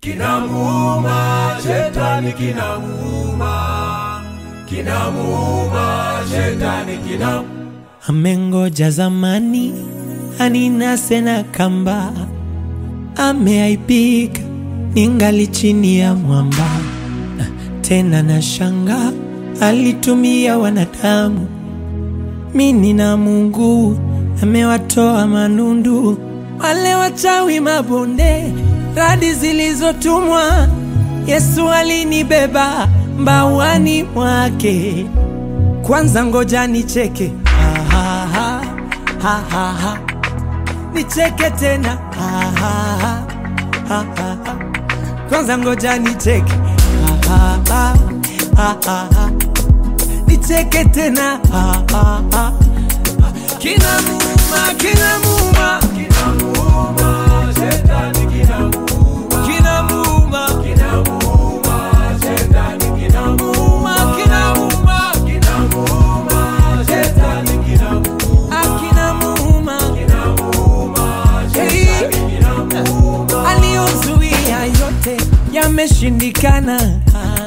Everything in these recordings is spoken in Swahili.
Kinamuuma, shetani kinamuuma. Kinamuuma, shetani kinamuuma. Amengoja zamani, aninase na kamba. Ameaibika, ningali chini ya mwamba. Tena na shanga, alitumia wanadamu. Mimi na Mungu, amewatoa manundu. Wale wachawi mabonde, radi zilizotumwa. Yesu alinibeba mbawani mwake. Kwanza ngoja nicheke, ha ha ha ha ha. Nicheke tena, ha ha ha ha ha. Kwanza ngoja nicheke, ha ha ha ha ha. Nicheke tena, ha ha ha. Kinamuuma, kinamuuma, Kinamuuma, shetani kinamuuma. kinamuuma, Kinamuuma, shetani kinamuuma. kinamuuma, Kinamuuma, shetani kinamuuma. kinamuuma. Kinamuuma, shetani kinamuuma. Aliyozuia yote yameshindikana.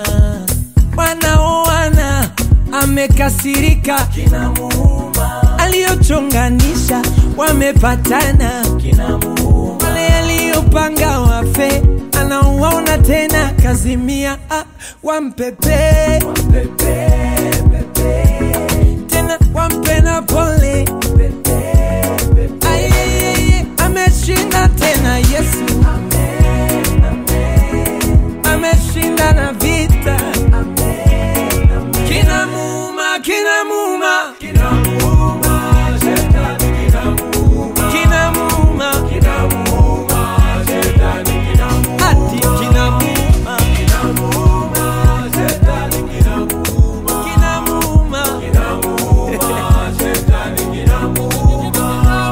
Wanaoana amekasirika. Kinamuuma, Aliyochonganisha wamepatana. kinamuuma. Wale aliyopanga wafe anawaona tena. Kazimia wampepe Pepe, pepe, tena, wampe na pole. pepe, pepe. Ayeyeye, ameshinda tena Yesu. Amen, amen, Ameshinda na vita. amen, amen. Kinamuuma, kinamuuma, Kinamuuma, shetani kinamuuma. kinamuuma, Kinamuuma, shetani kinamuuma. ati kinamuuma, Kinamuuma, shetani kinamuuma. kinamuuma. Kinamuuma, shetani kinamuuma.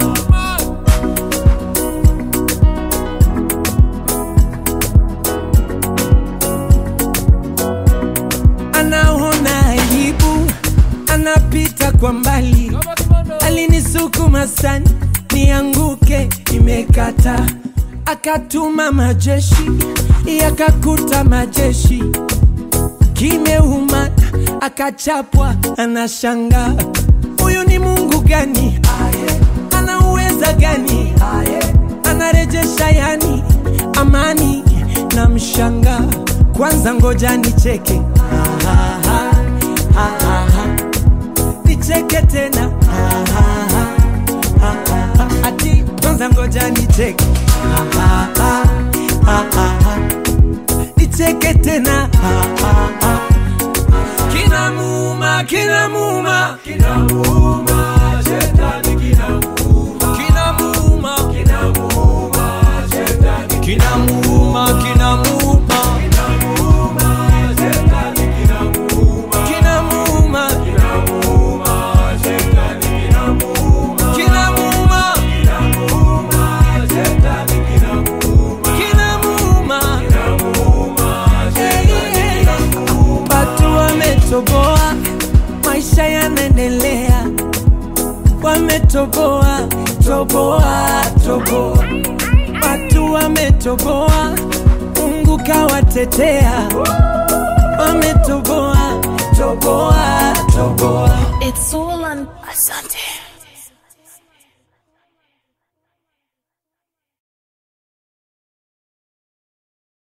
Anaona aibu, anapita kwa mbali. Alinisukuma sana nianguke, imekata. Akatuma majeshi, yakakuta majeshi. Kimeuma, akachapwa, anashanga. Huyu ni Mungu gani? Ana uweza gani? Anarejesha yani amani na mshanga. Kwanza ngoja nicheke, ha ha ha ha ha ha. Nicheke tena, ha ha ha ha ha. Ati kwanza ngoja nicheke, ha ha ha ha ha ha. Nicheke tena, ha ha ha. Kinamuuma, kinamuuma, Kinamuuma, shetani kinamuuma. kinamuuma, Kinamuuma, shetani kinamuuma, kinamuuma, kinamuuma. Shetani kinamuuma. kinamuuma, Kinamuuma, shetani kinamuuma. kinamuuma, Kinamuuma, shetani kinamuuma. kinamuuma. Kinamuuma, shetani kinamuuma. Watu wametoboa, maisha yanaendelea. Wametoboa, toboa, toboa. Watu wametoboa, Mungu kawatetea. Wametoboa, toboa, toboa. It's all on Asante.